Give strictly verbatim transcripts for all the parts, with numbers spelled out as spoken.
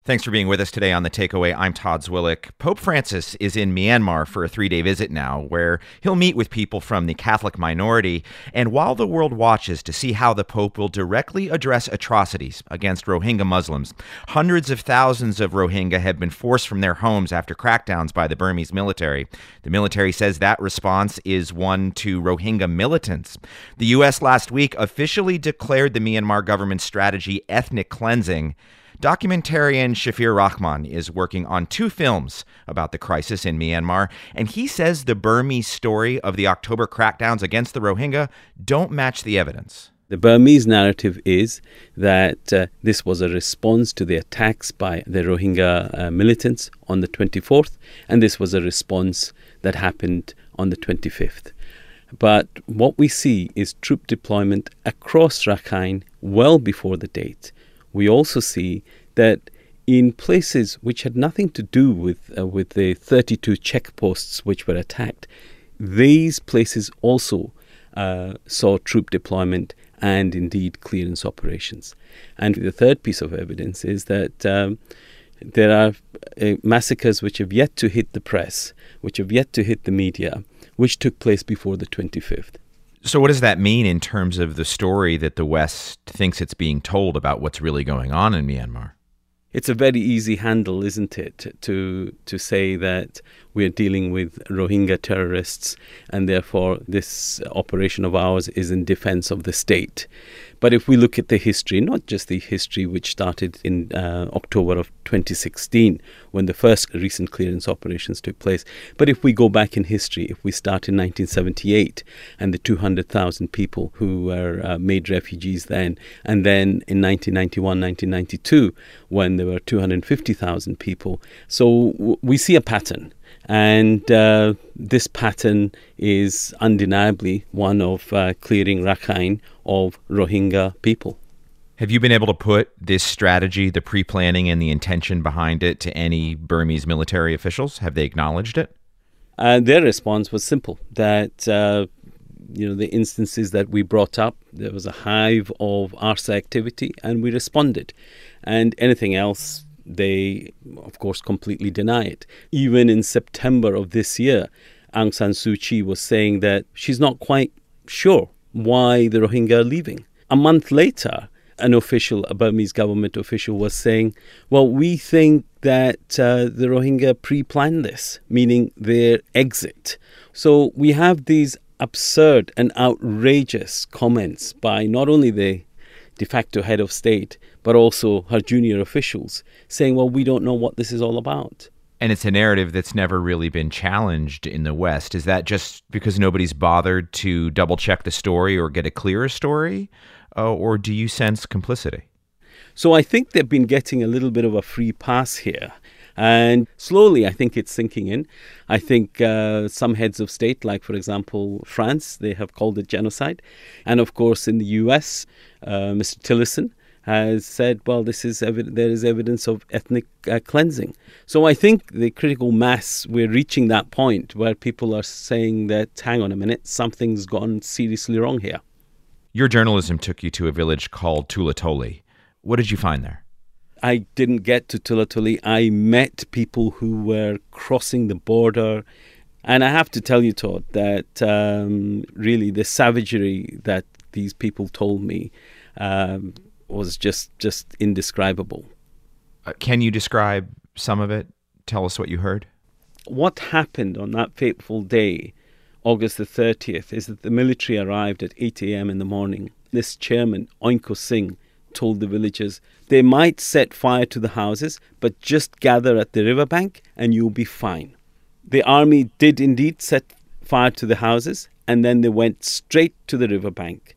Thanks for being with us today on The Takeaway. I'm Todd Zwillich. Pope Francis is in Myanmar for a three-day visit now, where he'll meet with people from the Catholic minority. And while the world watches to see how the Pope will directly address atrocities against Rohingya Muslims, hundreds of thousands of Rohingya have been forced from their homes after crackdowns by the Burmese military. The military says that response is one to Rohingya militants. The U S last week officially declared the Myanmar government's strategy ethnic cleansing. Documentarian Shafir Rahman is working on two films about the crisis in Myanmar, and he says the Burmese story of the October crackdowns against the Rohingya don't match the evidence. The Burmese narrative is that uh, this was a response to the attacks by the Rohingya uh, militants on the twenty-fourth, and this was a response that happened on the twenty-fifth. But what we see is troop deployment across Rakhine well before the date. We also see that in places which had nothing to do with uh, with the thirty-two checkposts which were attacked, these places also uh, saw troop deployment and indeed clearance operations. And the third piece of evidence is that um, there are uh, massacres which have yet to hit the press, which have yet to hit the media, which took place before the twenty-fifth. So what does that mean in terms of the story that the West thinks it's being told about what's really going on in Myanmar? It's a very easy handle, isn't it, to to say that we're dealing with Rohingya terrorists and therefore this operation of ours is in defense of the state. But if we look at the history, not just the history which started in uh, October of twenty sixteen, when the first recent clearance operations took place, but if we go back in history, if we start in nineteen seventy-eight and the two hundred thousand people who were uh, made refugees then, and then in nineteen ninety-one, nineteen ninety-two, when there were two hundred fifty thousand people. So w- we see a pattern. And uh, this pattern is undeniably one of uh, clearing Rakhine of Rohingya people. Have you been able to put this strategy, the pre-planning and the intention behind it, to any Burmese military officials? Have they acknowledged it? Uh, their response was simple, that uh, you know, the instances that we brought up, there was a hive of ARSA activity and we responded. And anything else, they, of course, completely deny it. Even in September of this year, Aung San Suu Kyi was saying that she's not quite sure why the Rohingya are leaving. A month later, an official, a Burmese government official, was saying, well, we think that uh, the Rohingya pre-planned this, meaning their exit. So we have these absurd and outrageous comments by not only the de facto head of state, but also her junior officials, saying, well, we don't know what this is all about. And it's a narrative that's never really been challenged in the West. Is that just because nobody's bothered to double-check the story or get a clearer story? Uh, or do you sense complicity? So I think they've been getting a little bit of a free pass here. And slowly, I think it's sinking in. I think uh, some heads of state, like, for example, France, they have called it genocide. And, of course, in the U S, uh, Mister Tillerson has said, well, this is evi- there is evidence of ethnic uh, cleansing. So I think the critical mass, we're reaching that point where people are saying that, hang on a minute, something's gone seriously wrong here. Your journalism took you to a village called Tulatoli. What did you find there? I didn't get to Tulatoli. I met people who were crossing the border. And I have to tell you, Todd, that um, really the savagery that these people told me um, was just, just indescribable. Uh, can you describe some of it? Tell us what you heard. What happened on that fateful day, August the thirtieth, is that the military arrived at eight a.m. in the morning. This chairman, Oinko Singh, told the villagers they might set fire to the houses, but just gather at the riverbank and you'll be fine. The army did indeed set fire to the houses, and then they went straight to the riverbank.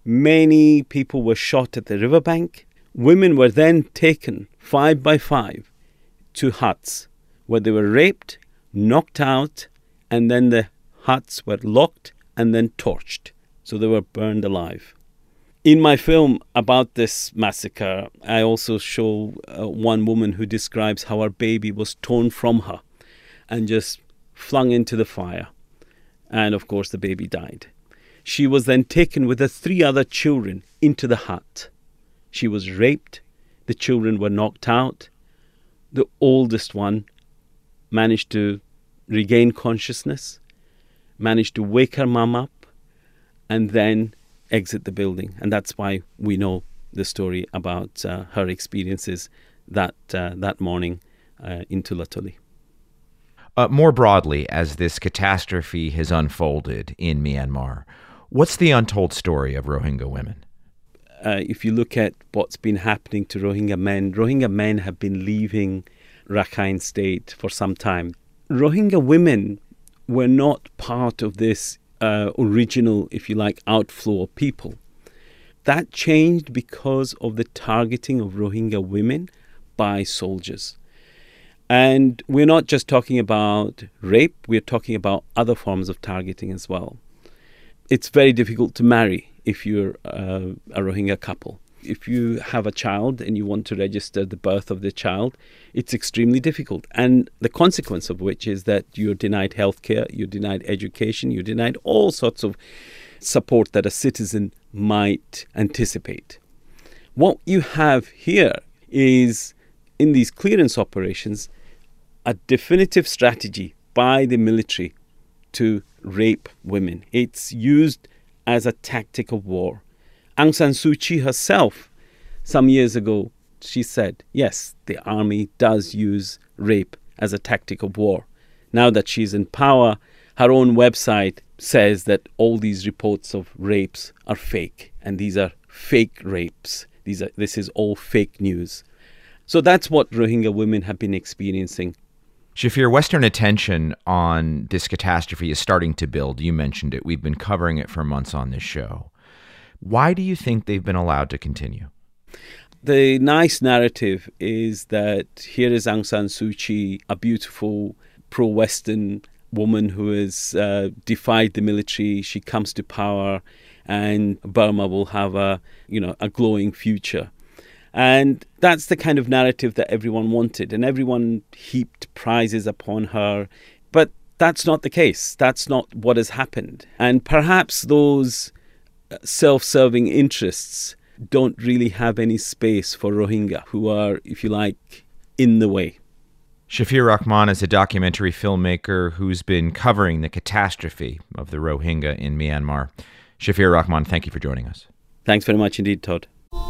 Many people were shot at the riverbank. Women were then taken five by five to huts where they were raped, knocked out, and then the huts were locked and then torched. So they were burned alive. In my film about this massacre, I also show uh, one woman who describes how her baby was torn from her and just flung into the fire. And of course, the baby died. She was then taken with her three other children into the hut. She was raped. The children were knocked out. The oldest one managed to regain consciousness, managed to wake her mum up, and then exit the building. And that's why we know the story about uh, her experiences that uh, that morning uh, in Tula Tuli. Uh, more broadly, as this catastrophe has unfolded in Myanmar, what's the untold story of Rohingya women? Uh, if you look at what's been happening to Rohingya men, Rohingya men have been leaving Rakhine State for some time. Rohingya women were not part of this uh, original, if you like, outflow of people. That changed because of the targeting of Rohingya women by soldiers. And we're not just talking about rape, we're talking about other forms of targeting as well. It's very difficult to marry if you're uh, a Rohingya couple. If you have a child and you want to register the birth of the child, it's extremely difficult. And the consequence of which is that you're denied healthcare, you're denied education, you're denied all sorts of support that a citizen might anticipate. What you have here is, in these clearance operations, a definitive strategy by the military to rape women. It's used as a tactic of war. Aung San Suu Kyi herself, some years ago, she said, yes, the army does use rape as a tactic of war. Now that she's in power, her own website says that all these reports of rapes are fake, and these are fake rapes. These are, this is all fake news. So that's what Rohingya women have been experiencing. Shafir, Western attention on this catastrophe is starting to build. You mentioned it. We've been covering it for months on this show. Why do you think they've been allowed to continue? The nice narrative is that here is Aung San Suu Kyi, a beautiful pro-Western woman who has uh, defied the military. She comes to power, and Burma will have a, you know, a glowing future. And that's the kind of narrative that everyone wanted, and everyone heaped prizes upon her. But that's not the case. That's not what has happened. And perhaps those self-serving interests don't really have any space for Rohingya, who are, if you like, in the way. Shafir Rahman is a documentary filmmaker who's been covering the catastrophe of the Rohingya in Myanmar. Shafir Rahman, thank you for joining us. Thanks very much indeed, Todd.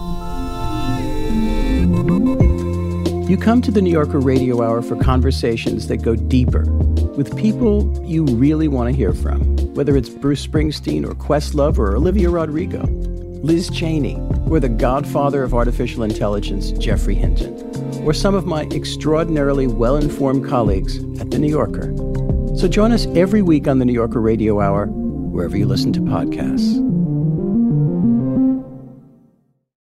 You come to the New Yorker Radio Hour for conversations that go deeper with people you really want to hear from, whether it's Bruce Springsteen or Questlove or Olivia Rodrigo, Liz Cheney, or the godfather of artificial intelligence, Geoffrey Hinton, or some of my extraordinarily well-informed colleagues at The New Yorker. So join us every week on the New Yorker Radio Hour, wherever you listen to podcasts.